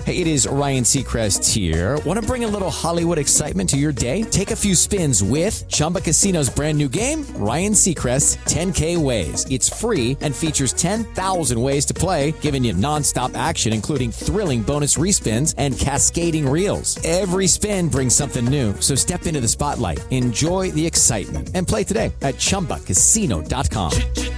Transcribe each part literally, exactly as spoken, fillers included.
Hey, it is Ryan Seacrest here. Want to bring a little Hollywood excitement to your day? Take a few spins with Chumba Casino's brand new game, Ryan Seacrest's ten K Ways. It's free and features ten thousand ways to play, giving you nonstop action, including thrilling bonus respins and cascading reels. Every spin brings something new, so step into the spotlight, enjoy the excitement, and play today at chumba casino dot com.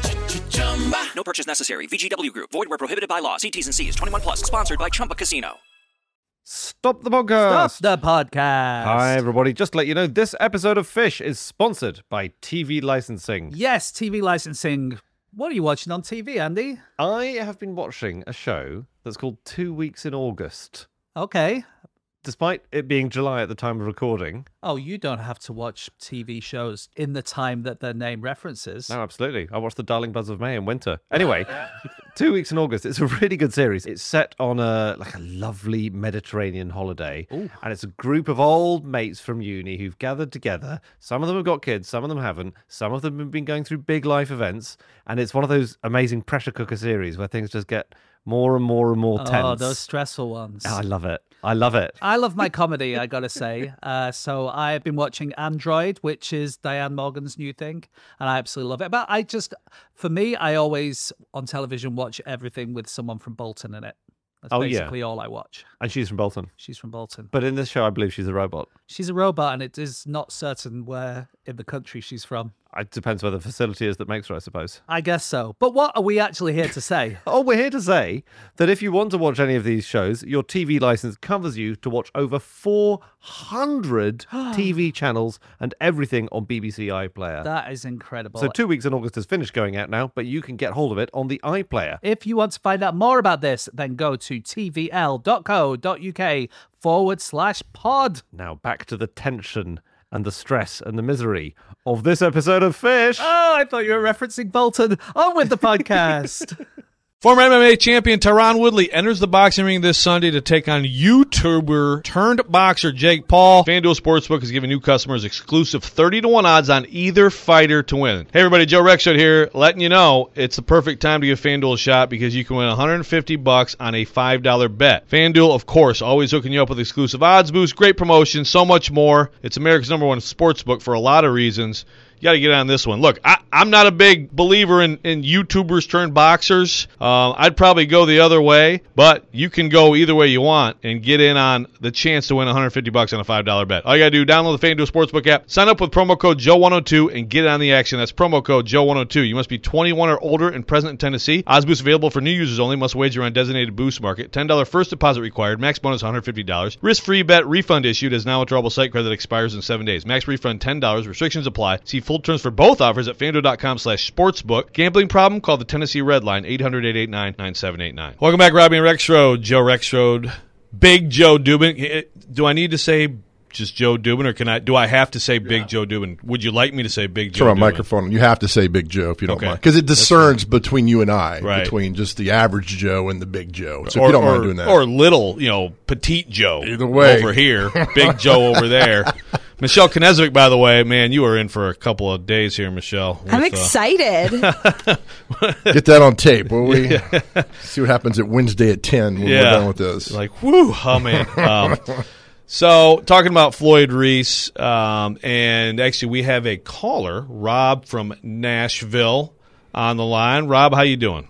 No purchase necessary. V G W Group. Void where prohibited by law. See T's and C's. twenty-one plus. Sponsored by Chumba Casino. Stop the podcast. Stop the podcast. Hi, everybody. Just to let you know, this episode of Fish is sponsored by T V licensing. Yes, T V licensing. What are you watching on T V, Andy? I have been watching a show that's called Two Weeks in August. Okay. Despite it being July at the time of recording. Oh, you don't have to watch T V shows in the time that their name references. No, absolutely. I watched The Darling Buds of May in winter. Anyway, Two Weeks in August. It's a really good series. It's set on a like a lovely Mediterranean holiday. Ooh. And it's a group of old mates from uni who've gathered together. Some of them have got kids, some of them haven't. Some of them have been going through big life events. And it's one of those amazing pressure cooker series where things just get more and more and more tense. Oh, those stressful ones. Oh, I love it. I love it. I love my comedy, I gotta say. Uh, so I've been watching Android, which is Diane Morgan's new thing, and I absolutely love it. But I just, for me, I always, on television, watch everything with someone from Bolton in it. That's Oh, yeah. basically all I watch. And she's from Bolton. She's from Bolton. But in this show, I believe she's a robot. She's a robot, and it is not certain where in the country she's from. It depends where the facility is that makes her, I suppose. I guess so. But what are we actually here to say? Oh, we're here to say that if you want to watch any of these shows, your T V license covers you to watch over four hundred T V channels and everything on B B C iPlayer. That is incredible. So Two Weeks in August is finished going out now, but you can get hold of it on the iPlayer. If you want to find out more about this, then go to tvl.co.uk forward slash pod. Now back to the tension and the stress and the misery of this episode of Fish. Oh, I thought you were referencing Bolton. On with the podcast. Former M M A champion Tyron Woodley enters the boxing ring this Sunday to take on YouTuber turned boxer Jake Paul. FanDuel Sportsbook is giving new customers exclusive thirty to one odds on either fighter to win. Hey everybody, Joe Rexroad here, letting you know it's the perfect time to give FanDuel a shot because you can win one hundred fifty bucks on a five dollar bet. FanDuel, of course, always hooking you up with exclusive odds boosts, great promotions, so much more. It's America's number one sportsbook for a lot of reasons. You got to get on this one. Look, I, I'm not a big believer in, in YouTubers turned boxers. Um, I'd probably go the other way, but you can go either way you want and get in on the chance to win one hundred fifty bucks on a five dollar bet. All you got to do, download the FanDuel Sportsbook app, sign up with promo code Joe one oh two, and get on the action. That's promo code Joe one oh two. You must be twenty-one or older and present in Tennessee. Odds boost available for new users only. Must wager on designated boost market. ten dollars first deposit required. Max bonus one hundred fifty dollars. Risk-free bet refund issued as now withdrawable site credit expires in seven days. Max refund ten dollars. Restrictions apply. See full terms for both offers at FanDuel.com slash sportsbook. Gambling problem? Call the Tennessee Red Line, eight hundred, eight eight nine, nine seven eight nine. Welcome back, Robbie and Rexroad. Joe Rexroad. Big Joe Dubin. Do I need to say just Joe Dubin, or can I? Do I have to say Big yeah. Joe Dubin? Would you like me to say Big Joe Turn on Dubin? microphone. You have to say Big Joe if you don't okay. mind. Because it discerns between you and I, right. between just the average Joe and the Big Joe. So or, if you don't or, mind doing that. Or little, you know, petite Joe. Either way. Over here. Big Joe over there. Michelle Knezovic, by the way, man, you are in for a couple of days here, Michelle. With, I'm excited. Uh, Get that on tape, will we? Yeah. See what happens at Wednesday at ten when yeah. we're done with this. Like, whoo, oh, man. Um, so, talking about Floyd Reese, um, and actually we have a caller, Rob from Nashville, on the line. Rob, how you doing?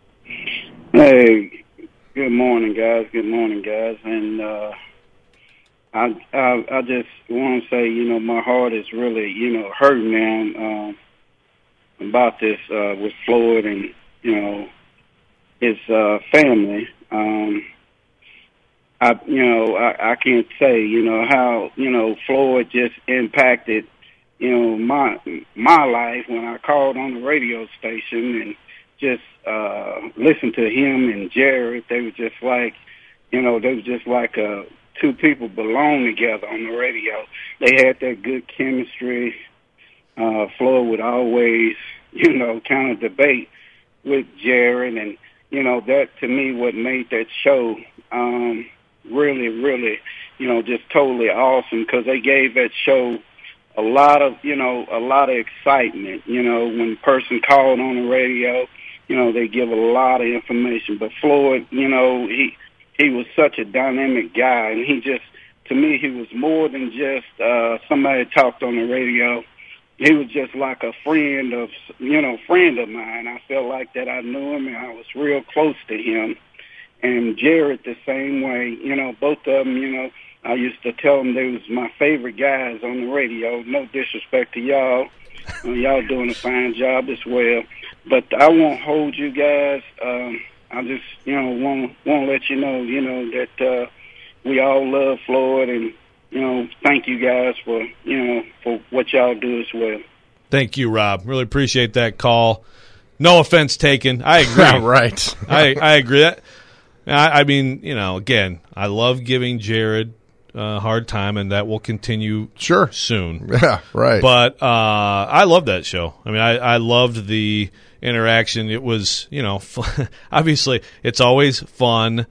Hey, good morning, guys. Good morning, guys. And, uh, I, I I just want to say, you know, my heart is really, you know, hurting now um, about this uh, with Floyd and, you know, his uh, family. Um, I, you know, I, I can't say, you know, how, you know, Floyd just impacted, you know, my my life when I called on the radio station and just uh, listened to him and Jared. They were just like, you know, they were just like a two people belong together on the radio. They had that good chemistry. Uh, Floyd would always, you know, kind of debate with Jared. And, you know, that to me what made that show um, really, really, you know, just totally awesome because they gave that show a lot of, you know, a lot of excitement. You know, when a person called on the radio, you know, they give a lot of information. But Floyd, you know, he, he was such a dynamic guy, and he just, to me, he was more than just uh, somebody that talked on the radio. He was just like a friend of, you know, friend of mine. I felt like that I knew him, and I was real close to him. And Jared the same way. You know, both of them, you know, I used to tell them they was my favorite guys on the radio. No disrespect to y'all. Uh, y'all doing a fine job as well. But I won't hold you guys. Um, I just, you know, want want to let you know, you know, that uh, we all love Floyd, and you know, thank you guys for, you know, for what y'all do as well. Thank you, Rob. Really appreciate that call. No offense taken. I agree. Yeah, right. I I agree. That I, I mean, you know, again, I love giving Jared a hard time, and that will continue Sure. soon. Yeah, right. But uh, I love that show. I mean, I, I loved the interaction. It was, you know, obviously it's always fun.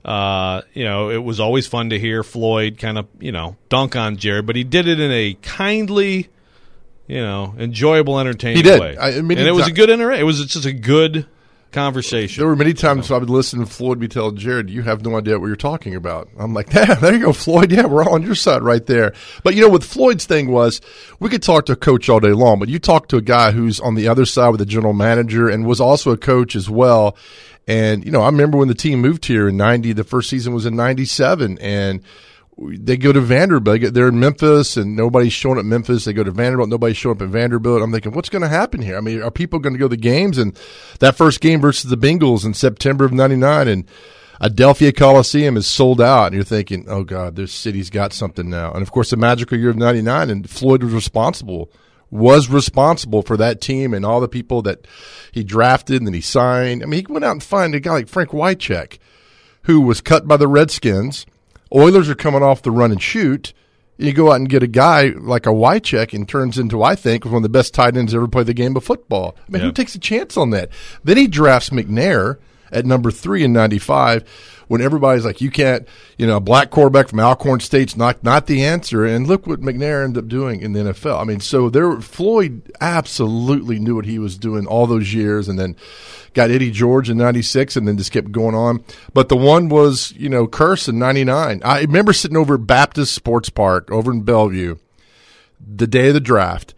Uh, you know, it was always fun to hear Floyd kind of, you know, dunk on Jared, but he did it in a kindly, you know, enjoyable, entertaining He did. way. I- I mean, and it was a he- good inter- It was just a good conversation. There were many times I would listen to Floyd be telling Jared, you have no idea what you're talking about. I'm like, yeah, there you go, Floyd. Yeah, we're all on your side right there. But, you know, what Floyd's thing was, we could talk to a coach all day long, but you talk to a guy who's on the other side with the general manager and was also a coach as well. And, you know, I remember when the team moved here in ninety, the first season was in ninety-seven, and they go to Vanderbilt. They're in Memphis, and nobody's showing up at Memphis. They go to Vanderbilt. Nobody's showing up at Vanderbilt. I'm thinking, what's going to happen here? I mean, are people going to go to the games? And that first game versus the Bengals in September of ninety-nine, and Adelphia Coliseum is sold out. And you're thinking, oh, God, this city's got something now. And, of course, the magical year of ninety-nine, and Floyd was responsible, was responsible for that team and all the people that he drafted and then he signed. I mean, he went out and found a guy like Frank Wycheck, who was cut by the Redskins. Oilers are coming off the run and shoot. You go out and get a guy like a Wycheck and turns into, I think, one of the best tight ends ever played the game of football. I mean, Yeah. who takes a chance on that? Then he drafts McNair at number three in ninety-five when everybody's like, you can't, you know, a black quarterback from Alcorn State's not, not the answer. And look what McNair ended up doing in the N F L. I mean, so there, Floyd absolutely knew what he was doing all those years, and then got Eddie George in ninety-six, and then just kept going on. But the one was, you know, Curse in ninety-nine. I remember sitting over at Baptist Sports Park over in Bellevue the day of the draft,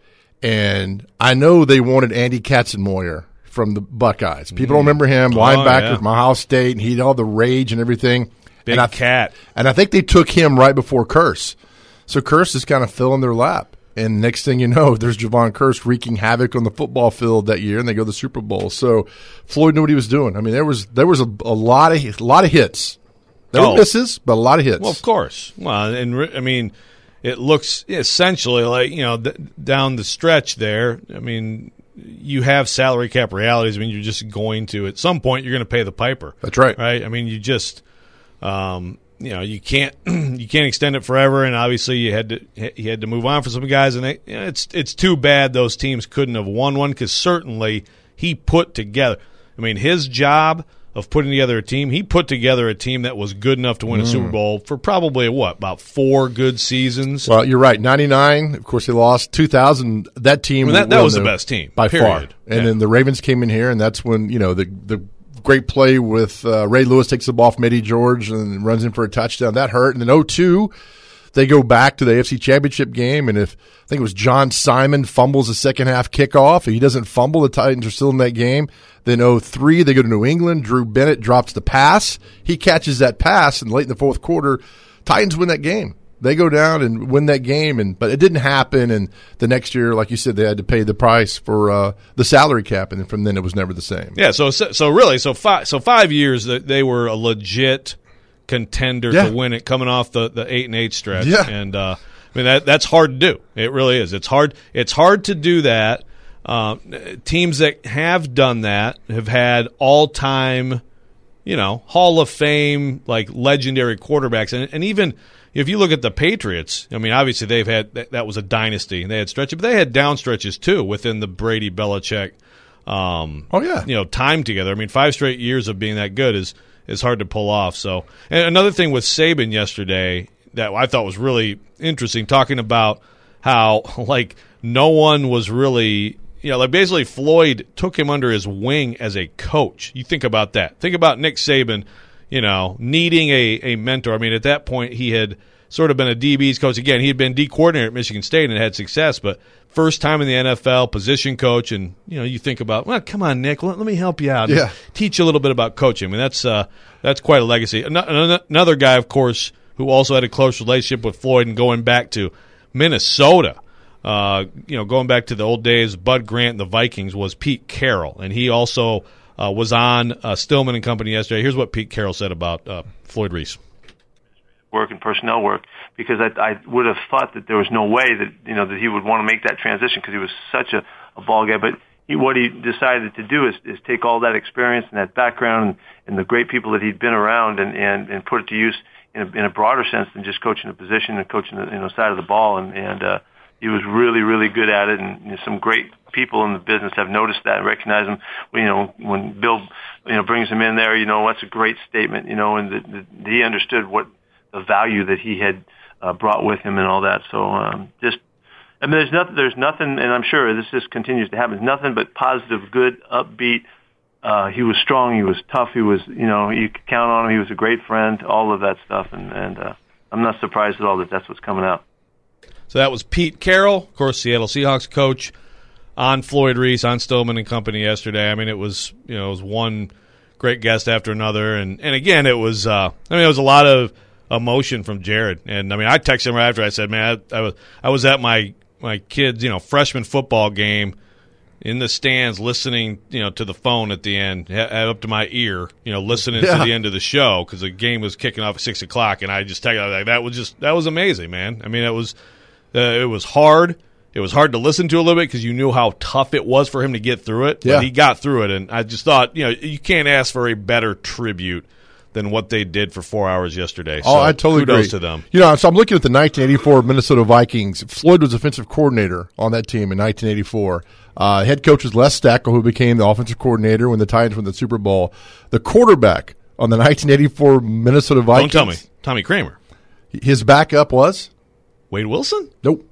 and I know they wanted Andy Katzenmoyer from the Buckeyes. People don't remember him, Oh, linebacker yeah. from Ohio State, and he had all the rage and everything. Big and I, cat. And I think they took him right before Curse. So Curse is kind of filling their lap. And next thing you know, there's Javon Curse wreaking havoc on the football field that year, and they go to the Super Bowl. So Floyd knew what he was doing. I mean, there was there was a, a lot of a lot of hits. There Oh. were misses, but a lot of hits. Well, of course. Well, and re- I mean, it looks essentially like, you know, th- down the stretch there. I mean, you have salary cap realities. I mean, you're just going to, at some point, you're going to pay the piper. That's right. Right? I mean, you just, um, you know, you can't you can't extend it forever. And obviously, you had to you had to move on for some guys. And they, you know, it's it's too bad those teams couldn't have won one, because certainly he put together. I mean, his job of putting together a team, he put together a team that was good enough to win a Super Bowl for probably, what, about four good seasons? Well, you're right. ninety-nine, of course, they lost. two thousand, that team. I mean, that- that won was the best team, by period. far. And Yeah. then the Ravens came in here, and that's when, you know, the the great play with uh, Ray Lewis takes the ball from Eddie George and runs in for a touchdown. That hurt. And then oh two, they go back to the A F C Championship game, and if I think it was John Simon fumbles the second half kickoff, if he doesn't fumble, the Titans are still in that game. Then oh three, they go to New England. Drew Bennett drops the pass. He catches that pass, and late in the fourth quarter, Titans win that game. They go down and win that game, and but it didn't happen. And the next year, like you said, they had to pay the price for uh, the salary cap, and from then it was never the same. Yeah, so so so really, so five so five years that they were a legit contender Yeah. to win it, coming off the, the eight and eight stretch. Yeah. And uh, I mean that that's hard to do. It really is. It's hard. It's hard to do that. Uh, teams that have done that have had all time, you know, Hall of Fame, like legendary quarterbacks, and and even if you look at the Patriots, I mean, obviously they've had that, that was a dynasty, and they had stretches, but they had down stretches too within the Brady Belichick. Um, Oh, yeah. you know, time together. I mean, five straight years of being that good is is hard to pull off. So, and another thing with Saban yesterday that I thought was really interesting, talking about how like no one was really. You know, like basically Floyd took him under his wing as a coach. You think about that. Think about Nick Saban, you know, needing a, a mentor. I mean, at that point, he had sort of been a D B's coach. Again, he had been D coordinator at Michigan State and had success, but first time in the N F L, position coach, and, you know, you think about, well, come on, Nick, let, let me help you out. And yeah. teach you a little bit about coaching. I mean, that's uh, that's quite a legacy. Another guy, of course, who also had a close relationship with Floyd and going back to Minnesota, uh, you know, going back to the old days, Bud Grant and the Vikings, was Pete Carroll. And he also uh, was on uh, Stillman and Company yesterday. Here's what Pete Carroll said about uh, Floyd Reese. Work and personnel work, because I, I would have thought that there was no way that, you know, that he would want to make that transition because he was such a, a ball guy. But he, what he decided to do is, is take all that experience and that background and, and the great people that he'd been around and, and, and put it to use in a, in a broader sense than just coaching a position and coaching the, you know, side of the ball. And, and uh, he was really, really good at it. And you know, some great people in the business have noticed that and recognized him. You know, when Bill, you know, brings him in there, you know, that's a great statement, you know, and the, the, he understood what the value that he had uh, brought with him and all that. So um, just, I mean, there's nothing, there's nothing, and I'm sure this just continues to happen. There's nothing but positive, good, upbeat. Uh, he was strong. He was tough. He was, you know, you could count on him. He was a great friend. All of that stuff, and and uh, I'm not surprised at all that that's what's coming out. So that was Pete Carroll, of course, Seattle Seahawks coach, on Floyd Reese, on Stillman and Company yesterday. I mean, it was, you know, it was one great guest after another, and and again, it was, uh, I mean, it was a lot of emotion from Jared. And I mean, I texted him right after. I said, man, I, I was I was at my my kids, you know, freshman football game in the stands, listening, you know, to the phone at the end, up to my ear, you know, listening yeah. to the end of the show because the game was kicking off at six o'clock, and I just texted like that was just that was amazing, man. I mean, it was uh, it was hard. It was hard to listen to a little bit because you knew how tough it was for him to get through it. Yeah. But he got through it, and I just thought, you know, you can't ask for a better tribute than what they did for four hours yesterday. So oh, I totally kudos agree. to them. You know, so I'm looking at the nineteen eighty-four Minnesota Vikings. Floyd was offensive coordinator on that team in nineteen eighty-four. Uh, head coach was Les Stackel, who became the offensive coordinator when the Titans won the Super Bowl. The quarterback on the nineteen eighty-four Minnesota Vikings. Don't tell me. Tommy Kramer. His backup was? Wade Wilson? Nope.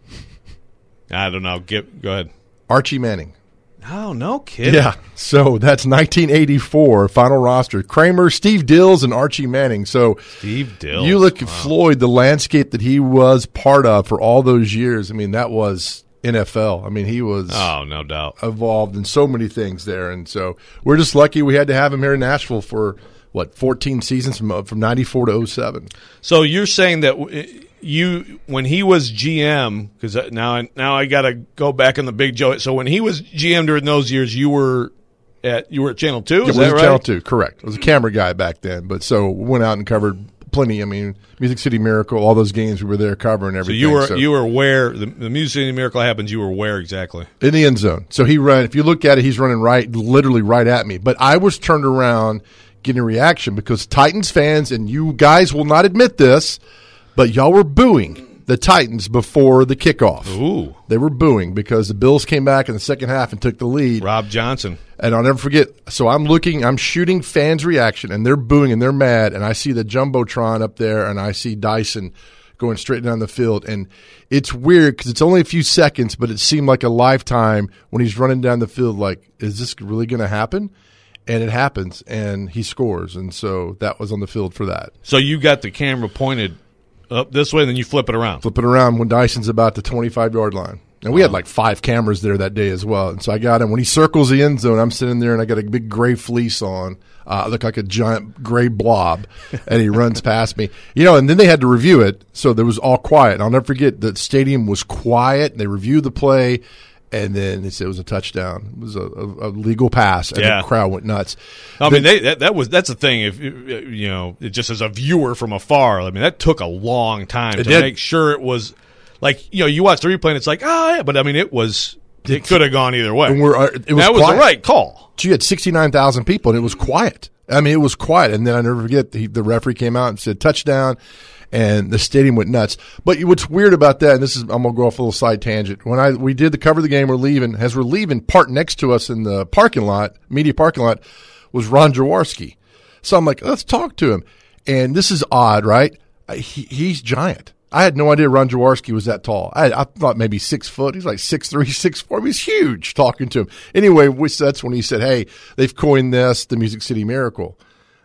I don't know. Get, go ahead. Archie Manning. Oh, no kidding. Yeah, so that's nineteen eighty-four final roster. Kramer, Steve Dills, and Archie Manning. So Steve Dills. You look at wow. Floyd, the landscape that he was part of for all those years. I mean, that was N F L. I mean, he was oh, no doubt involved in so many things there. And so we're just lucky we had to have him here in Nashville for, what, fourteen seasons from from ninety-four to oh seven. So you're saying that you, when he was G M, because now I, now I got to go back in the Big Joe. So when he was G M during those years, you were at you were at Channel two. Is yeah, that right? Channel two, correct. I was a camera guy back then, but so we went out and covered plenty. I mean, Music City Miracle, all those games we were there covering everything. So you were so. you were where the, the Music City Miracle happens. You were where exactly? In the end zone. So he ran. If you look at it, he's running right, literally right at me. But I was turned around, getting a reaction because Titans fans, and you guys will not admit this, but y'all were booing the Titans before the kickoff. Ooh. They were booing because the Bills came back in the second half and took the lead. Rob Johnson. And I'll never forget. So I'm looking, I'm shooting fans' reaction, and they're booing and they're mad. And I see the Jumbotron up there, and I see Dyson going straight down the field. And it's weird because it's only a few seconds, but it seemed like a lifetime when he's running down the field like, is this really going to happen? And it happens, and he scores. And so that was on the field for that. So you got the camera pointed up this way, and then you flip it around. Flip it around when Dyson's about the twenty-five-yard line. And we had like five cameras there that day as well. And so I got him. When he circles the end zone, I'm sitting there, and I got a big gray fleece on. Uh, I look like a giant gray blob, and he runs past me. You know, and then they had to review it, so there was all quiet. And I'll never forget, the stadium was quiet. They reviewed the play, and then they said it was a touchdown. It was a, a, a legal pass, and yeah. the crowd went nuts. I mean, they, that, that was that's the thing. If you know, it just as a viewer from afar, I mean, that took a long time to did. make sure it was like you know, you watch the replay, and it's like, oh yeah, but I mean, it was it could have gone either way. And we're, uh, it was that was quiet. the right call. You had sixty-nine thousand people, and it was quiet. I mean, it was quiet. And then I never forget, the, the referee came out and said touchdown, and the stadium went nuts. But what's weird about that, and this is, I'm going to go off a little side tangent. When I we did the cover of the game, we're leaving. As we're leaving, parked next to us in the parking lot, media parking lot, was Ron Jaworski. So I'm like, let's talk to him. And this is odd, right? He, he's giant. I had no idea Ron Jaworski was that tall. I, I thought maybe six foot. He's like six three, six four. He's huge talking to him. Anyway, which that's when he said, hey, they've coined this the Music City Miracle.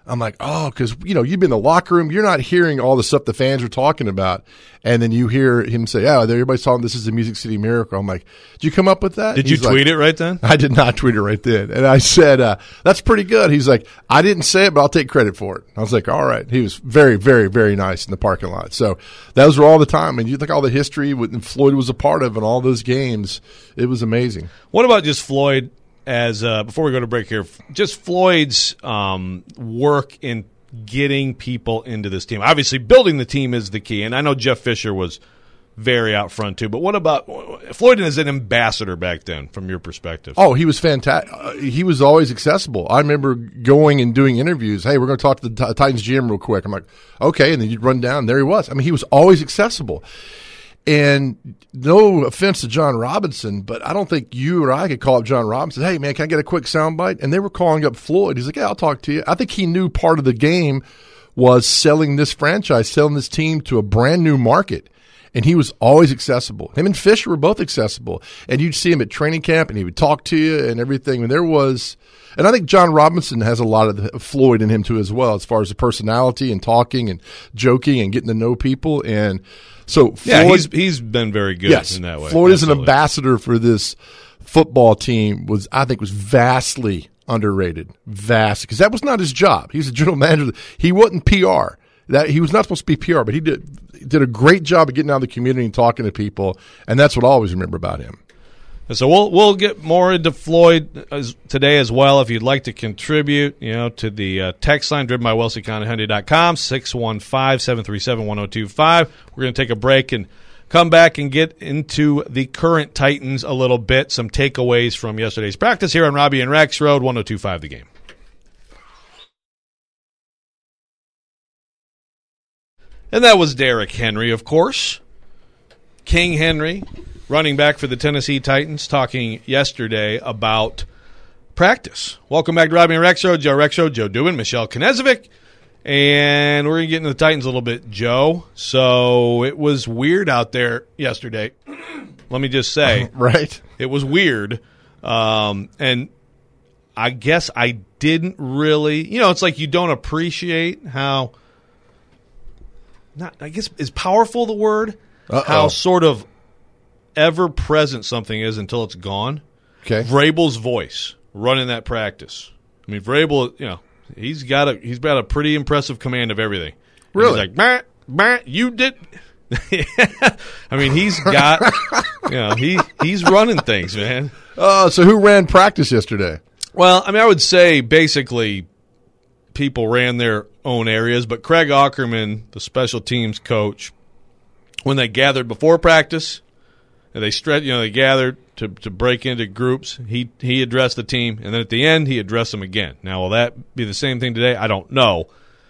I'm like, oh, because, you know, you've been in the locker room. You're not hearing all the stuff the fans are talking about. And then you hear him say, yeah, everybody's talking, this is the Music City Miracle. I'm like, did you come up with that? Did you He's tweet like, it right then? I did not tweet it right then. And I said, uh, that's pretty good. He's like, I didn't say it, but I'll take credit for it. I was like, all right. He was very, very, very nice in the parking lot. So those were all the time. And you think all the history with Floyd was a part of in all those games. It was amazing. What about just Floyd as, uh, before we go to break here, just Floyd's um, work in getting people into this team? Obviously, building the team is the key, and I know Jeff Fisher was very out front too. But what about Floyd as an ambassador back then, from your perspective? Oh, he was fantastic. Uh, he was always accessible. I remember going and doing interviews. Hey, we're going to talk to the T- Titans G M real quick. I'm like, okay, and then you'd run down. There he was. I mean, he was always accessible. And no offense to John Robinson, but I don't think you or I could call up John Robinson. Hey, man, can I get a quick soundbite? And they were calling up Floyd. He's like, yeah, I'll talk to you. I think he knew part of the game was selling this franchise, selling this team to a brand new market. And he was always accessible. Him and Fisher were both accessible. And you'd see him at training camp, and he would talk to you and everything. And there was – and I think John Robinson has a lot of the Floyd in him too as well, as far as the personality and talking and joking and getting to know people. And – So Floyd, yeah, he's he's been very good yes, in that way. Floyd Absolutely. is an ambassador for this football team. Was I think was vastly underrated, vast because that was not his job. He was a general manager. He wasn't P R. That he was not supposed to be P R, but he did he did a great job of getting out of the community and talking to people, and that's what I always remember about him. And so we'll we'll get more into Floyd as, today as well. If you'd like to contribute, you know, to the uh, text line driven by Wellesley County Hyundai dot com, six one five, seven three seven, one oh two five. We're going to take a break and come back and get into the current Titans a little bit, some takeaways from yesterday's practice here on Robbie and Rex Road, one oh two five The Game. And that was Derrick Henry, of course. King Henry, running back for the Tennessee Titans, talking yesterday about practice. Welcome back to Robbie and Rex Road. Joe Rex Road, Joe Dubin, Michelle Knezovic. And we're going to get into the Titans a little bit, Joe. So it was weird out there yesterday. Let me just say. Right. It was weird. Um, and I guess I didn't really, you know, it's like you don't appreciate how, not, I guess, is powerful the word? Uh-oh. How sort of ever-present something is until it's gone. Okay. Vrabel's voice running that practice. I mean, Vrabel, you know, he's got a he's got a pretty impressive command of everything. Really? He's like, bah, bah, you did. I mean, he's got, you know, he he's running things, man. Uh, so who ran practice yesterday? Well, I mean, I would say basically people ran their own areas, but Craig Aukerman, the special teams coach, when they gathered before practice, and they stretch, you know, they gathered to, to break into groups. He he addressed the team, and then at the end, he addressed them again. Now, will that be the same thing today? I don't know.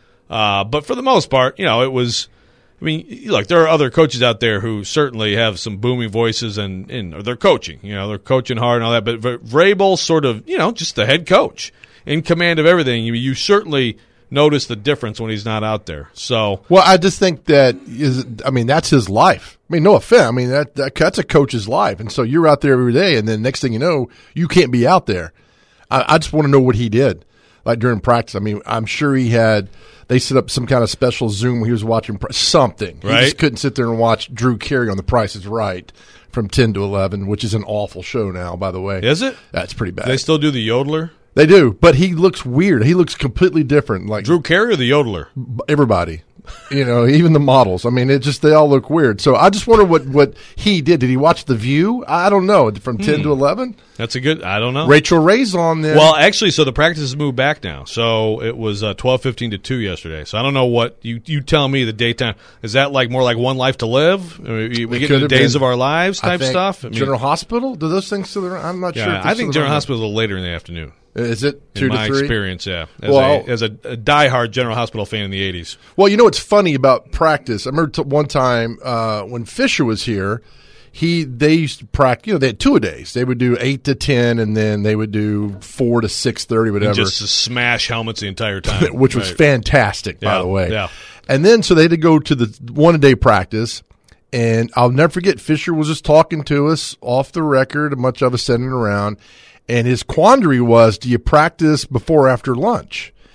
Uh, but for the most part, you know, it was. I mean, look, there are other coaches out there who certainly have some booming voices, and, and or they're coaching. You know, they're coaching hard and all that. But Vrabel, sort of, you know, just the head coach in command of everything. You, you certainly notice the difference when he's not out there. So, well, I just think that is. I mean, that's his life. I mean, no offense. I mean, that, that that's a coach's life, and so you're out there every day, and then next thing you know, you can't be out there. I, I just want to know what he did, like during practice. I mean, I'm sure he had. They set up some kind of special Zoom where he was watching something. He right. just couldn't sit there and watch Drew Carey on The Price is Right from ten to eleven, which is an awful show now, by the way. Is it? That's pretty bad. Do they still do the yodeler? They do, but he looks weird. He looks completely different. Like Drew Carey or the yodeler? Everybody. You know, even the models. I mean, it just, they all look weird. So I just wonder what, what he did. Did he watch The View? I don't know. From ten hmm. to eleven? That's a good, I don't know. Rachel Ray's on there. Well, actually, so the practice has moved back now. So it was uh, twelve fifteen to two yesterday. So I don't know what, you you tell me the daytime. Is that like more like One Life to Live? I mean, we It get could the have Days been. of Our Lives I type think stuff? I mean, General Hospital? Do those things still around? I'm not yeah, sure. if I they're think still General around. Hospital is a little later in the afternoon. Is it two in to my three? experience, yeah. As, Well, a, as a, a diehard General Hospital fan in the eighties. Well, you know what's funny about practice? I remember t- one time uh, when Fisher was here, he they used to practice. You know, they had two a days. They would do eight to ten, and then they would do four to six thirty, whatever. And just to smash helmets the entire time, which was right. fantastic, by Yeah, the way. yeah. And then so they had to go to the one a day practice, and I'll never forget. Fisher was just talking to us off the record, much of us sending around, and his quandary was: do you practice before or after lunch?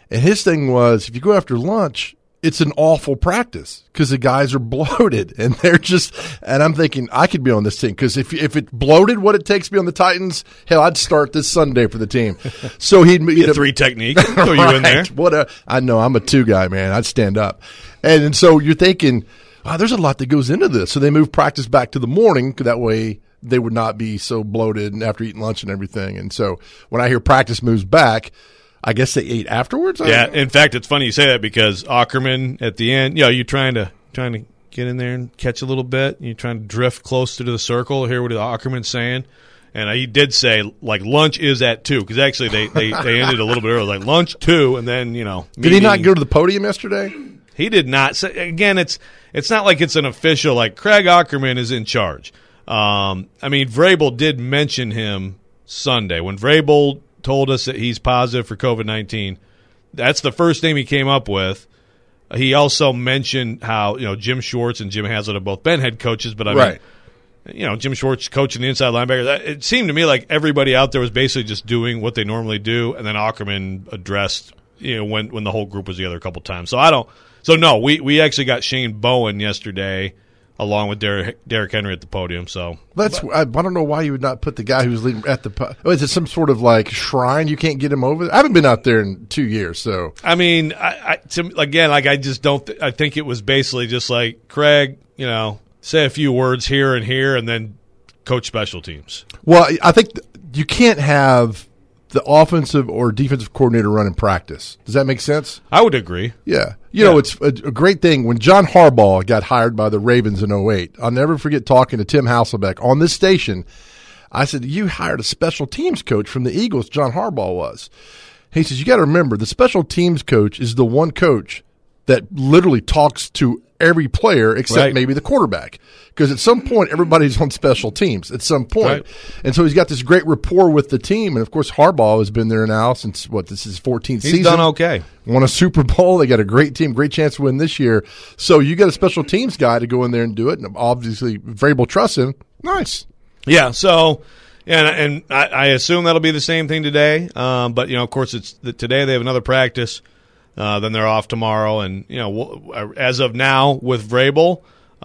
And his thing was, if you go after lunch, it's an awful practice because the guys are bloated and they're just, and I'm thinking I could be on this team because if if it bloated what it takes to be on the Titans, hell, I'd start this Sunday for the team. So he'd meet a three technique. Throw you in there. What a, I know I'm a two guy, man. I'd stand up. And, and so you're thinking, wow, there's a lot that goes into this. So they move practice back to the morning. That way they would not be so bloated after eating lunch and everything. And so when I hear practice moves back, I guess they ate afterwards. Yeah, in fact, it's funny you say that because Ackerman at the end, you know, you're trying to trying to get in there and catch a little bit. You're trying to drift closer to the circle. Hear what Ackerman's saying, and he did say like lunch is at two because actually they, they, they ended a little bit early, like lunch two, and then you know. Did he not go to the podium yesterday? He did not. So, again, it's it's not like it's an official like Craig Ackerman is in charge. Um, I mean, Vrabel did mention him Sunday when Vrabel told us that he's positive for COVID nineteen. That's the first name he came up with. He also mentioned how, you know, Jim Schwartz and Jim Haslett have both been head coaches, but I right. mean, you know, Jim Schwartz coaching the inside linebacker. That, it seemed to me like everybody out there was basically just doing what they normally do, and then Ackerman addressed, you know, when when the whole group was together a couple times. So I don't. So no, we we actually got Shane Bowen yesterday, along with Derrick, Derrick Henry at the podium. So that's I, I don't know why you would not put the guy who's leading at the. Oh, is it some sort of like shrine? You can't get him over there? I haven't been out there in two years, so I mean, I, I to, again, like I just don't. Th- I think it was basically just like Craig, you know, say a few words here and here, and then coach special teams. Well, I think th- you can't have the offensive or defensive coordinator run in practice. Does that make sense? I would agree. Yeah. You yeah. know, it's a, a great thing. When John Harbaugh got hired by the Ravens in oh eight, I'll never forget talking to Tim Hasselbeck on this station. I said, you hired a special teams coach from the Eagles, John Harbaugh was. He says, you got to remember, the special teams coach is the one coach that literally talks to every player except right. maybe the quarterback. Because at some point, everybody's on special teams at some point. Right. And so he's got this great rapport with the team. And, of course, Harbaugh has been there now since, what, this is his fourteenth he's season. He's done okay. Won a Super Bowl. They got a great team, great chance to win this year. So you got a special teams guy to go in there and do it. And obviously, Vrabel trusts him. Nice. Yeah, so and and I, I assume that'll be the same thing today. Um, but, you know, of course, it's the, today they have another practice. Uh, then they're off tomorrow. And, you know, we'll, as of now with Vrabel,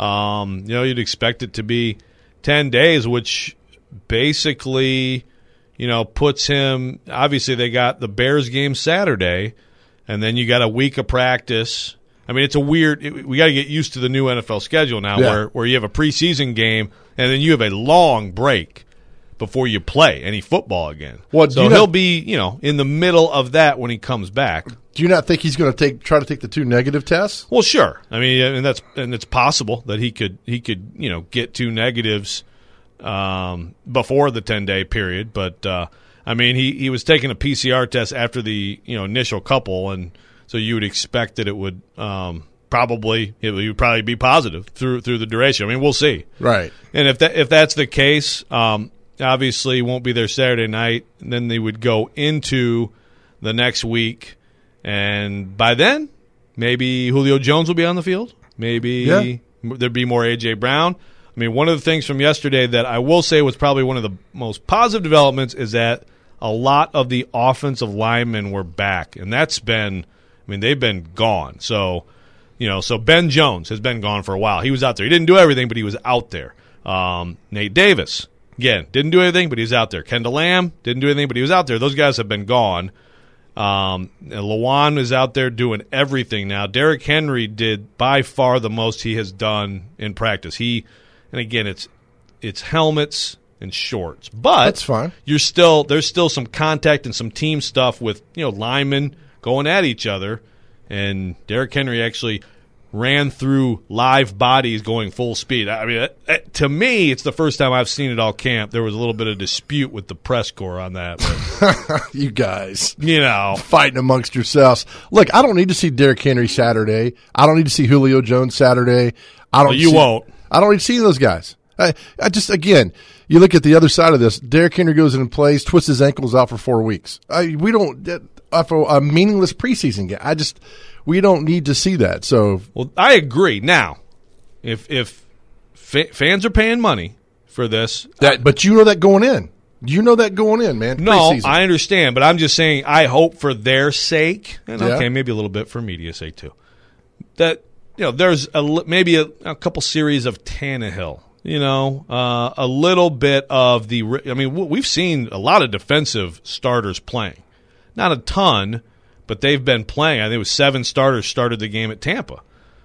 um, you know, you'd expect it to be ten days, which basically, you know, puts him – obviously they got the Bears game Saturday, and then you got a week of practice. I mean, it's a weird – we got to get used to the new N F L schedule now yeah. where, where you have a preseason game and then you have a long break before you play any football again. Well, so he'll not, be, you know, in the middle of that when he comes back. Do you not think he's going to take try to take the two negative tests? Well, sure. I mean, and that's and it's possible that he could he could you know get two negatives um, before the ten day period. But uh, I mean, he, he was taking a P C R test after the you know initial couple, and so you would expect that it would um, probably it would probably be positive through through the duration. I mean, we'll see. Right. And if that if that's the case, um, obviously won't be there Saturday night. And then they would go into the next week. And by then, maybe Julio Jones will be on the field. Maybe yeah. there'd be more A J. Brown. I mean, one of the things from yesterday that I will say was probably one of the most positive developments is that a lot of the offensive linemen were back. And that's been, I mean, they've been gone. So, you know, so Ben Jones has been gone for a while. He was out there. He didn't do everything, but he was out there. Um, Nate Davis, again, didn't do anything, but he was out there. Kendall Lamb didn't do anything, but he was out there. Those guys have been gone. Um, Lawan is out there doing everything now. Derrick Henry did by far the most he has done in practice. He, and again, it's it's helmets and shorts, but that's fine. You're still there's still some contact and some team stuff with you know linemen going at each other, and Derrick Henry actually ran through live bodies going full speed. I mean, it, it, to me, it's the first time I've seen it all camp. There was a little bit of dispute with the press corps on that. But, you guys. You know. Fighting amongst yourselves. Look, I don't need to see Derrick Henry Saturday. I don't need to see Julio Jones Saturday. I don't. Well, you see, won't. I don't need to see those guys. I, I just, again, you look at the other side of this. Derrick Henry goes in and plays, twists his ankles out for four weeks. I, we don't, uh, for a meaningless preseason game. I just, we don't need to see that. So, well, I agree. Now, if if fa- fans are paying money for this, that, I, but you know that going in. You know that going in, man. No, Preseason. I understand, but I'm just saying I hope for their sake, and Yeah. okay, maybe a little bit for media's sake too, that you know there's a li- maybe a, a couple series of Tannehill, you know, uh, a little bit of the. I mean, w- we've seen a lot of defensive starters playing, not a ton, but they've been playing. I think it was seven starters started the game at Tampa.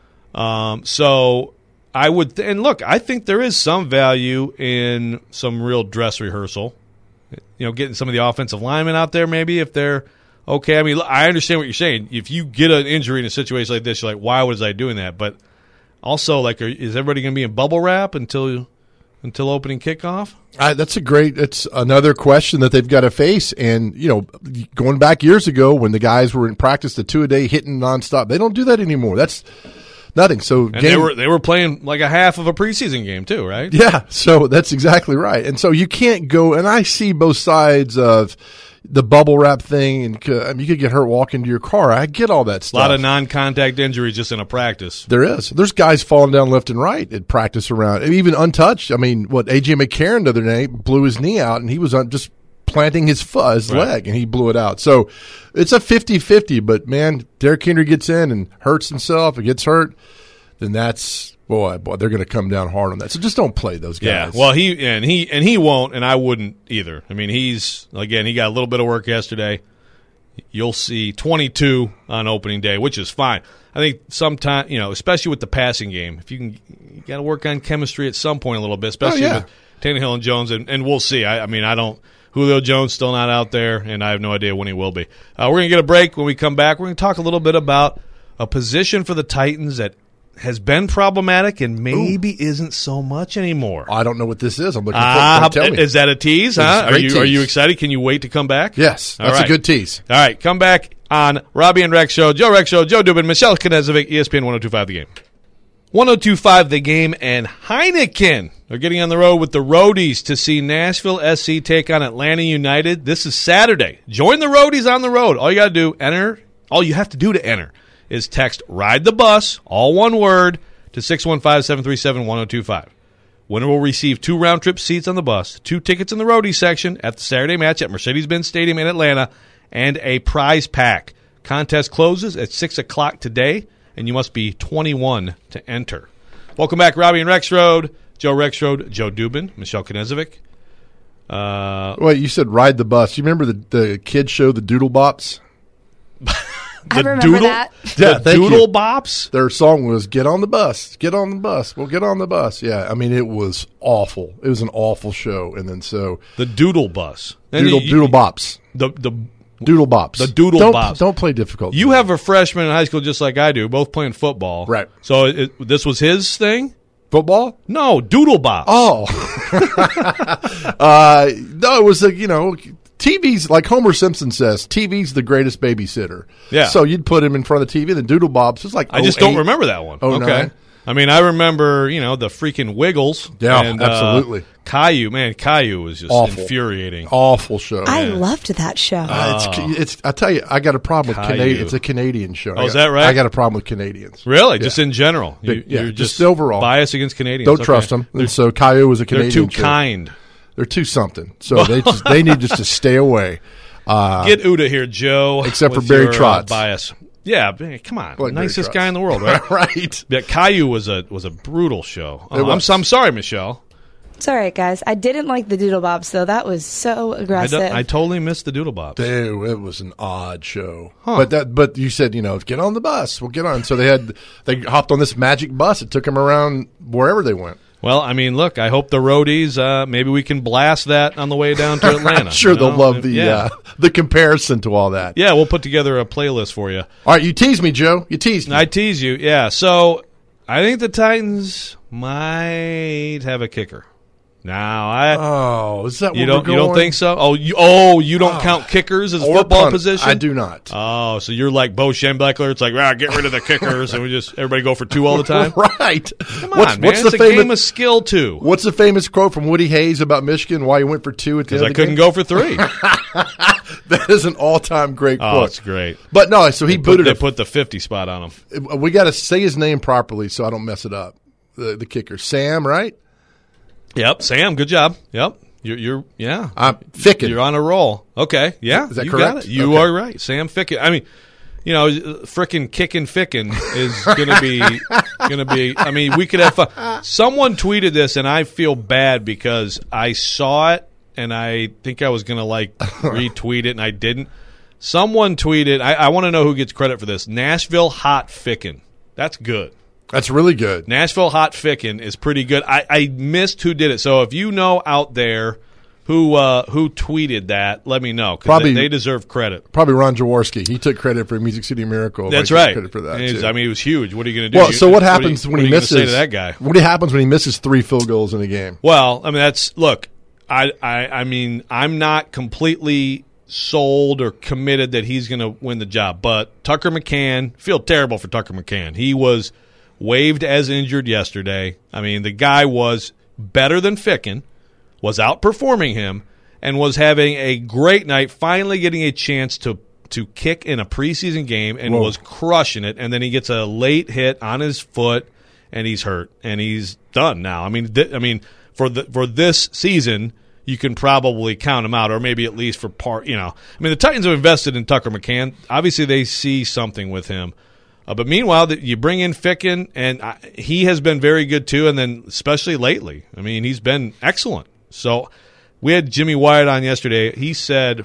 Um, so I would, th- and look, I think there is some value in some real dress rehearsal. You know, getting some of the offensive linemen out there, maybe if they're okay. I mean, I understand what you're saying. If you get an injury in a situation like this, you're like, why was I doing that? But also, like, are, is everybody going to be in bubble wrap until until opening kickoff? I, that's a great. It's another question that they've got to face. And you know, going back years ago when the guys were in practice the two a day hitting nonstop, they don't do that anymore. That's nothing. So And game, they were they were playing like a half of a preseason game too, right? yeah. So that's exactly right. And so you can't go. And I see both sides of the bubble wrap thing, and I mean, you could get hurt walking to your car. I get all that A stuff. lot of non-contact injuries just in a practice. There is. There's guys falling down left and right at practice around, even untouched. I mean, what A J McCarron the other day blew his knee out, and he was on just planting his foot, his Right. leg, and he blew it out. So it's a fifty-fifty, but, man, Derrick Henry gets in and hurts himself, or gets hurt, then that's, boy, boy, they're going to come down hard on that. So just don't play those guys. Yeah, well, he and he and he won't, and I wouldn't either. I mean, he's again, he got a little bit of work yesterday. You'll see twenty-two on opening day, which is fine. I think sometime, you know, especially with the passing game, if you can, you got to work on chemistry at some point a little bit, especially Oh, yeah. with Tannehill and Jones, and, and we'll see. I, I mean, I don't. Julio Jones still not out there, and I have no idea when he will be. Uh, we're gonna get a break. When we come back, we're gonna talk a little bit about a position for the Titans that has been problematic and maybe Ooh. isn't so much anymore. I don't know what this is. I'm looking uh, for it. Tell me. Is that a tease? Huh? Are you tease. are you excited? Can you wait to come back? Yes, All that's right. a good tease. All right, come back on Robbie and Rex Show. Joe Rex Show, Joe Dubin, Michelle Knezovic, E S P N ten twenty-five The Game. ten twenty-five The Game and Heineken are getting on the road with the Roadies to see Nashville S C take on Atlanta United. This is Saturday. Join the Roadies on the road. All you got to do, enter. All you have to do to enter is text Ride the Bus, all one word, to six one five, seven three seven, one oh two five. Winner will receive two round-trip seats on the bus, two tickets in the Roadie section at the Saturday match at Mercedes-Benz Stadium in Atlanta, and a prize pack. Contest closes at six o'clock today, and you must be twenty-one to enter. Welcome back, Robbie and Rex Road. Joe Rex Road, Joe Dubin, Michelle Knezovic. Uh, Wait, you said Ride the Bus. You remember the, the kids show, the Doodle Bops? I remember doodle, that. Yeah, the thank Doodle you. Bops? Their song was "Get on the Bus, Get on the Bus." Well, get on the bus. Yeah, I mean it was awful. It was an awful show, and then so The Doodle Bus. And Doodle you- Doodle Bops, The, the, Doodle Bops, The Doodle don't, Bops. Don't play difficult. you have a freshman in high school just like I do, both playing football. Right. So it, this was his thing? football. No, Doodle Bops. Oh, uh, no, it was a you know. T V's, like Homer Simpson says, T V's the greatest babysitter. Yeah. So you'd put him in front of the T V, the Doodle Bops was like I just oh don't eight. remember that one. oh okay. nine. I mean, I remember, you know, the freaking Wiggles. Yeah, and, absolutely. Uh, Caillou, man, Caillou was just Awful. infuriating. Awful show. I loved that show. Uh, it's, it's. I tell you, I got a problem with Caillou. Canadian. It's a Canadian show. Oh, I is got- that right? I got a problem with Canadians. Really? Yeah. Just in general? You, Big- yeah, you're just just overall. biased against Canadians. Don't Okay. trust them. They're, And so Caillou was a they're Canadian. too show. kind. They're too something. So they just they need just to stay away. Uh, Get Uda here, Joe. Except for with Barry your, uh, Trotz. bias. Yeah, man, come on. Like Barry Nicest Trotz. guy in the world, right? right. Yeah, Caillou was a was a brutal show. It Uh, I'm, was. I'm sorry, Michelle. It's all right, guys. I didn't like the Doodle Bops, though. That was so I, aggressive. don't- I totally missed the Doodle Bops. Dude, it was an odd show. Huh. But that, but you said, you know, get on the bus. Well, get on. So they had, they hopped on this magic bus. It took them around wherever they went. Well, I mean, look, I hope the Roadies, uh, maybe we can blast that on the way down to Atlanta. I'm sure you know? they'll love the yeah. uh, the comparison to all that. Yeah, we'll put together a playlist for you. All right, you teased me, Joe. You teased me. I tease you, yeah. So I think the Titans might have a kicker. Now, I oh, is that what you don't we're you don't going? think so? Oh, you oh you don't count kickers as a Or football punt. position? I do not. Oh, so you're like Bo Schembechler. It's like, ah, get rid of the kickers, and we just everybody go for two all the time. right. Come on, what's man. what's it's the a game famous of skill too. What's the famous quote from Woody Hayes about Michigan? Why he went for two at the Because end I of the couldn't game? go for three. That is an all-time great Oh, quote. it's great. But no, so he Put, booted they it. put the fifty spot on him. We got to say his name properly so I don't mess it up. The the kicker, Sam, right? Yep, Sam, good job. Yep. You're, you're yeah. I'm Ficken. You're on a roll. Okay, yeah. Is that you correct? Got it. You Okay. are right. Sam Ficken. I mean, you know, frickin' kicking Ficken is going to be going to be. I mean, we could have fun. Someone tweeted this, and I feel bad because I saw it, and I think I was going to like retweet it, and I didn't. Someone tweeted. I, I want to know who gets credit for this. Nashville Hot Ficken. That's good. That's really good. Nashville Hot Ficken is pretty good. I, I missed who did it. So if you know out there who uh, who tweeted that, let me know. Because Probably- they, they deserve credit. Probably Ron Jaworski. He took credit for Music City Miracle. That's I give right. Credit for that. And he's- too. I mean, it was huge. What are you going to do? well, You- so what are happens you- when what he are you gonna misses? say to that guy? What happens when he misses three field goals in a game? Well, I mean, that's look. I, I, I mean, I'm not completely sold or committed that he's going to win the job, but Tucker McCann, feel terrible for Tucker McCann. He was waived as injured yesterday. I mean, the guy was better than Ficken, was outperforming him, and was having a great night. Finally, getting a chance to to kick in a preseason game and Whoa. was crushing it. And then he gets a late hit on his foot, and he's hurt, and he's done now. I mean, th- I mean. For the for this season, you can probably count him out, or maybe at least for part. You know, I mean, the Titans have invested in Tucker McCann. Obviously, they see something with him. Uh, but meanwhile, that you bring in Ficken, and I, he has been very good too. And then, especially lately, I mean, he's been excellent. So we had Jimmy Wyatt on yesterday. He said,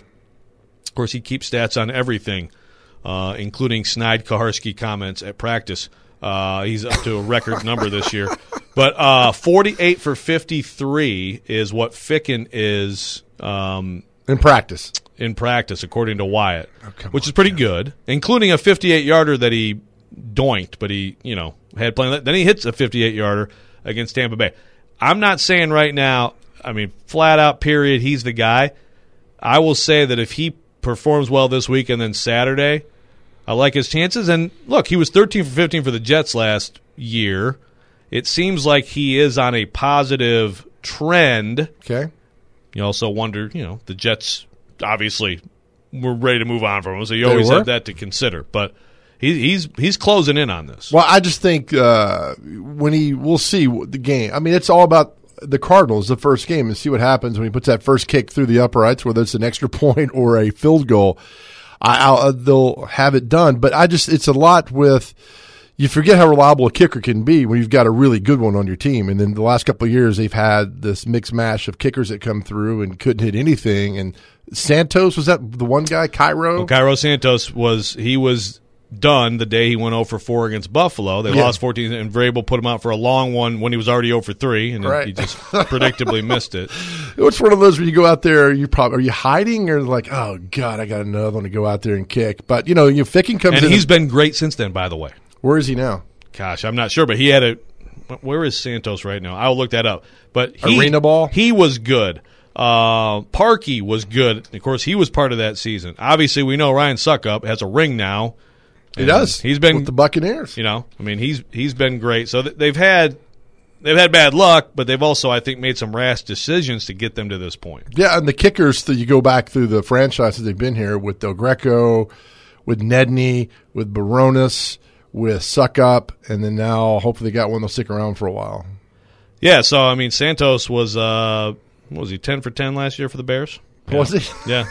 of course, he keeps stats on everything, uh, including Snide Kaharski comments at practice. Uh, he's up to a record number this year. But uh, forty-eight for fifty-three is what Ficken is um, In practice. in practice, according to Wyatt, Oh, come which on, is pretty good, including a fifty-eight-yarder that he doinked, but he, you know, had plenty. Then he hits a fifty-eight-yarder against Tampa Bay. I'm not saying right now, I mean, flat out, period, he's the guy. I will say that if he performs well this week and then Saturday, I like his chances. And look, he was thirteen for fifteen for the Jets last year. It seems like he is on a positive trend. Okay. You also wonder, you know, the Jets obviously were ready to move on from him, so you They always were? have that to consider. But he, he's he's closing in on this. Well, I just think uh, when he, we'll see what the game. I mean, it's all about the Cardinals, the first game, and see what happens when he puts that first kick through the uprights, whether it's an extra point or a field goal. I, I'll, they'll have it done, but I just, it's a lot with. You forget how reliable a kicker can be when you've got a really good one on your team. And then the last couple of years, they've had this mixed mash of kickers that come through and couldn't hit anything. And Santos, was that the one guy, Cairo? Well, Cairo Santos was he was done the day he went oh for four against Buffalo. They Yeah. lost fourteen, and Vrabel put him out for a long one when he was already oh for three, and then Right. he just predictably missed it. It's one of those where you go out there, you probably are you hiding or like, oh God, I got another one to go out there and kick. But you know, you Ficken comes And in. he's been great since then, by the way. Where is he now? Gosh, I'm not sure, but he had a. Where is Santos right now? I'll look that up. But he, Arena ball? He was good. Uh, Parkey was good. Of course, he was part of that season. Obviously, we know Ryan Suckup has a ring now. He does. He's been with the Buccaneers. You know, I mean, he's he's been great. So th- they've had they've had bad luck, but they've also, I think, made some rash decisions to get them to this point. Yeah, and the kickers that you go back through the franchises they've been here with Del Greco, with Nedney, with Baronis, with Suckup, and then now hopefully they got one that'll stick around for a while. Yeah. So I mean, Santos was uh, what was he ten for ten last year for the Bears? Yeah. Was he? Yeah.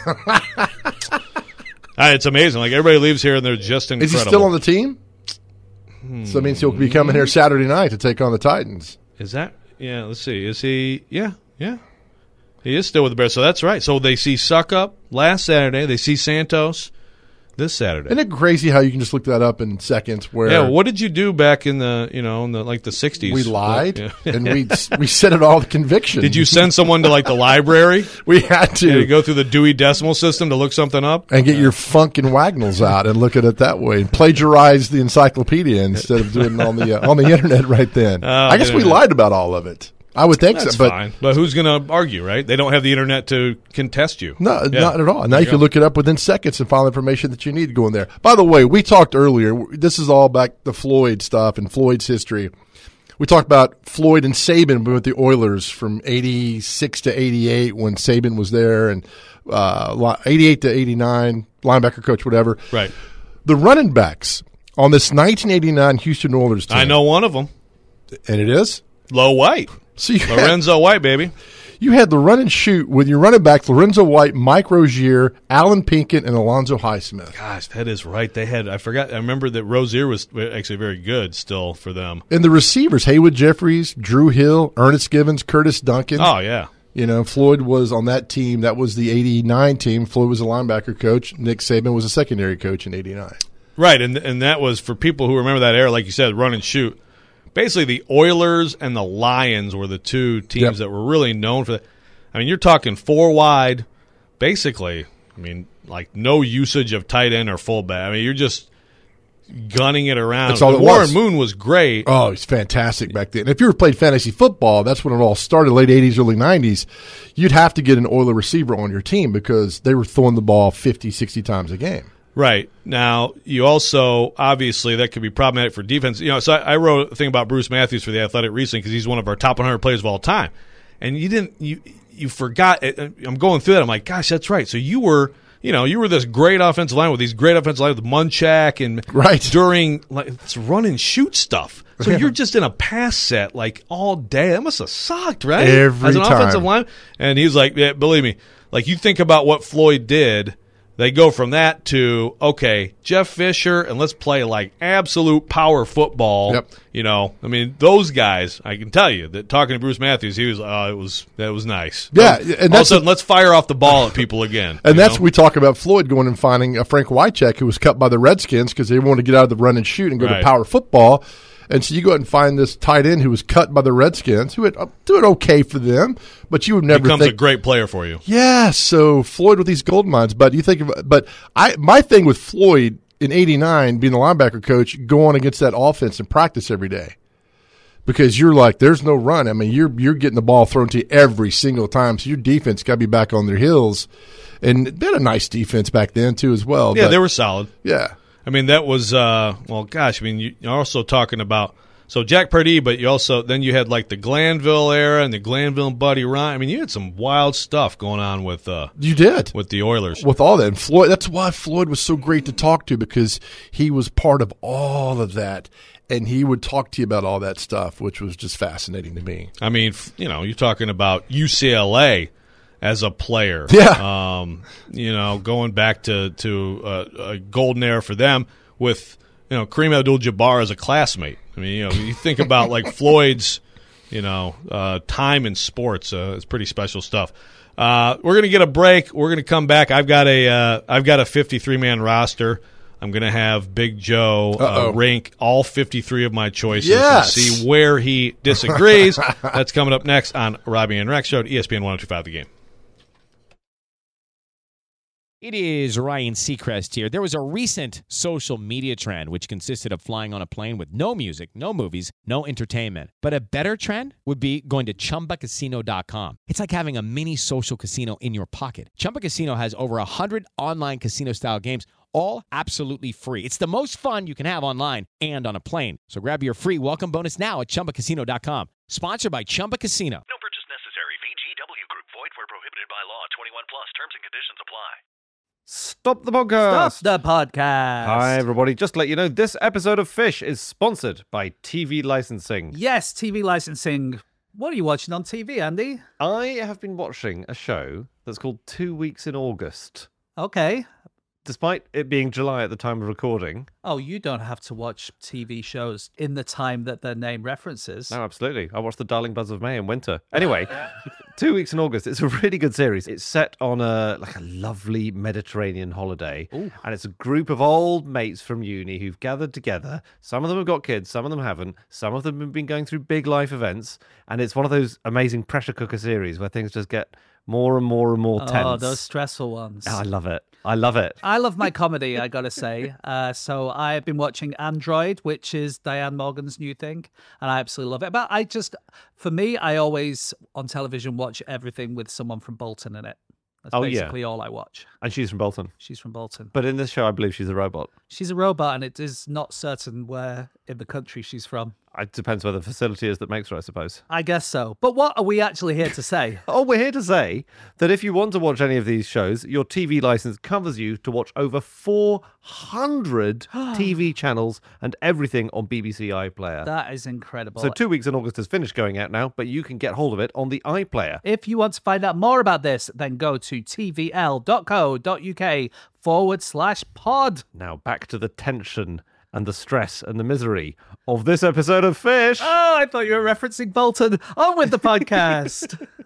Uh, it's amazing. Like, everybody leaves here and they're just incredible. Is he still on the team? Hmm. So that means he'll be coming here Saturday night to take on the Titans. Is that? Yeah, let's see. Is he? Yeah, yeah. He is still with the Bears, so that's right. So they see Suckup last Saturday. They see Santos this Saturday. Isn't it crazy how you can just look that up in seconds? Where yeah, well, what did you do back in the, you know, in the like the sixties? we lied Yeah. and we we said it all with conviction. Did you send someone to like the library? We had to. Yeah, you go through the Dewey Decimal System to look something up and get your Funk and Wagnalls out and look at it that way and plagiarize the encyclopedia instead of doing it on the uh, on the internet right then. Oh, I guess the we internet. lied about all of it. I would think That's so, but fine. But who's going to argue, right? They don't have the internet to contest you. no, Yeah. not at all. Now There you you can go. look it up within seconds and find the information that you need to go in there. By the way, we talked earlier. This is all back the Floyd stuff and Floyd's history. We talked about Floyd and Saban with the Oilers from eighty-six to eighty-eight when Saban was there, and uh, eighty-eight to eighty-nine, linebacker coach, whatever. Right. The running backs on this nineteen eighty-nine Houston Oilers team. I know one of them. And it is? Low White. So you had, Lorenzo White, baby. You had the run and shoot with your running back, Lorenzo White, Mike Rozier, Alan Pinkett, and Alonzo Highsmith. Gosh, that is right. They had, I forgot, I remember that Rozier was actually very good still for them. And the receivers, Haywood Jeffries, Drew Hill, Ernest Givens, Curtis Duncan. Oh, yeah. You know, Floyd was on that team. That was the eighty-nine team. Floyd was a linebacker coach. Nick Saban was a secondary coach in eighty-nine. Right, and and that was, for people who remember that era, like you said, run and shoot. Basically, the Oilers and the Lions were the two teams Yep. that were really known for that. I mean, you're talking four wide, basically. I mean, like no usage of tight end or fullback. I mean, you're just gunning it around. That's all And it Warren was. Moon was great. Oh, he's fantastic back then. If you ever played fantasy football, that's when it all started, late eighties, early nineties. You'd have to get an Oiler receiver on your team because they were throwing the ball fifty, sixty times a game. Right. Now, you also, obviously, that could be problematic for defense. You know, so I, I wrote a thing about Bruce Matthews for The Athletic recently because he's one of our top one hundred players of all time. And you didn't, you you forgot, I'm going through that, I'm like, gosh, that's right. So you were, you know, you were this great offensive line with these great offensive line with Munchak and Right. during like it's run and shoot stuff. So you're just in a pass set like all day. That must have sucked, right? Every As an time. offensive line. And he's like, yeah, believe me, like you think about what Floyd did. They go from that to, okay, Jeff Fisher, and let's play like absolute power football. Yep. You know, I mean, those guys, I can tell you that talking to Bruce Matthews, he was, uh, it was, that was nice. Yeah, Um, and all of a that's sudden, let's fire off the ball at people again. And you that's know? we talk about Floyd going and finding a Frank Wycheck who was cut by the Redskins because they wanted to get out of the run and shoot and go Right. to power football. And so you go out and find this tight end who was cut by the Redskins, who had uh, doing okay for them, but you would never becomes think a great player for you. Yeah, so Floyd with these gold mines. But you think of, but I my thing with Floyd in eighty-nine being the linebacker coach, going against that offense in practice every day, because you're like, there's no run. I mean, you're you're getting the ball thrown to you every single time, so your defense got to be back on their heels. And they had a nice defense back then too, as well. Yeah, but, they were solid. Yeah, I mean, that was, uh, well, gosh, I mean, you- you're also talking about, so Jack Pardee, but you also, then you had like the Glanville era and the Glanville and Buddy Ryan. I mean, you had some wild stuff going on with, uh, you did. with the Oilers. With all that, and Floyd, that's why Floyd was so great to talk to, because he was part of all of that, and he would talk to you about all that stuff, which was just fascinating to me. I mean, f- you know, you're talking about U C L A as a player. Yeah. Um, you know, going back to, to uh, a golden era for them with, you know, Kareem Abdul-Jabbar as a classmate. I mean, you know, you think about like Floyd's, you know, uh, time in sports. Uh, it's pretty special stuff. Uh, we're gonna get a break. We're gonna come back. I've got a, uh, I've got a fifty-three man roster. I'm gonna have Big Joe uh, Uh-oh. rank all fifty-three of my choices Yes. and see where he disagrees. That's coming up next on Robbie and Rex Show at E S P N one oh two point five The Game. It is Ryan Seacrest here. There was a recent social media trend which consisted of flying on a plane with no music, no movies, no entertainment. But a better trend would be going to Chumba Casino dot com. It's like having a mini social casino in your pocket. Chumba Casino has over one hundred online casino-style games, all absolutely free. It's the most fun you can have online and on a plane. So grab your free welcome bonus now at Chumba Casino dot com. Sponsored by Chumba Casino. No purchase necessary. V G W Group. Void where prohibited by law. twenty-one plus. Terms and conditions apply. Stop the podcast. Stop the podcast. Hi, everybody. Just to let you know, this episode of Fish is sponsored by T V licensing. Yes, T V licensing. What are you watching on T V, Andy? I have been watching a show that's called Two Weeks in August. Okay. Despite it being July at the time of recording. Oh, you don't have to watch T V shows in the time that their name references. No, absolutely. I watched The Darling Buds of May in winter. Anyway, Two Weeks in August. It's a really good series. It's set on a like a lovely Mediterranean holiday. Ooh. And it's a group of old mates from uni who've gathered together. Some of them have got kids, some of them haven't. Some of them have been going through big life events. And it's one of those amazing pressure cooker series where things just get more and more and more tense. Oh, those stressful ones. Oh, I love it. I love it. I love my comedy, I gotta say. Uh, so I've been watching Android, which is Diane Morgan's new thing, and I absolutely love it. But I just, for me, I always on television watch everything with someone from Bolton in it. That's Oh, yeah. basically all I watch. And she's from Bolton. She's from Bolton. But in this show, I believe she's a robot. She's a robot, and it is not certain where in the country she's from. It depends where the facility is that makes her, I suppose. I guess so. But what are we actually here to say? Oh, we're here to say that if you want to watch any of these shows, your T V license covers you to watch over four hundred T V channels and everything on B B C iPlayer. That is incredible. So two weeks in August has finished going out now, but you can get hold of it on the iPlayer. If you want to find out more about this, then go to tvl.co.uk forward slash pod. Now back to the tension and the stress and the misery of this episode of Fish. Oh, I thought you were referencing Bolton. On with the podcast.